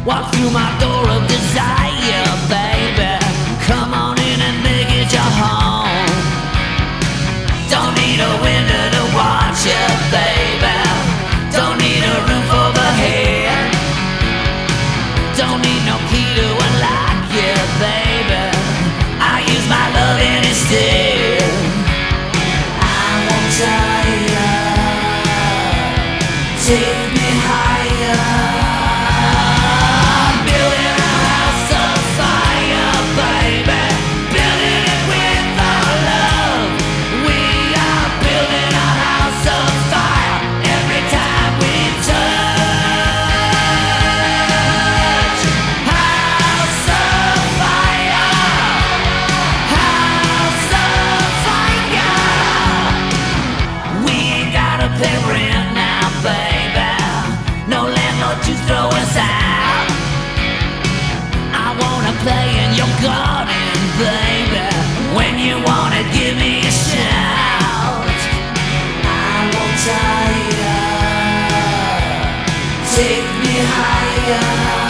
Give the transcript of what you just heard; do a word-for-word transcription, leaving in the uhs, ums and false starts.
Walk through my door of desire, baby. Come on in and make it your home. Don't need a window to watch you, baby. Don't need a roof overhead. Don't need no key to unlock you, baby. I use my love instead. I won't tell you. Take me higher. Building a house of fire, baby. Building it with our love. We are building a house of fire every time we touch. House of fire. House of fire. We ain't gotta pay rent now, baby. No landlord to throw us out. I wanna play in your garden, baby. When you wanna give me a shout. I won't tell you. Take me higher.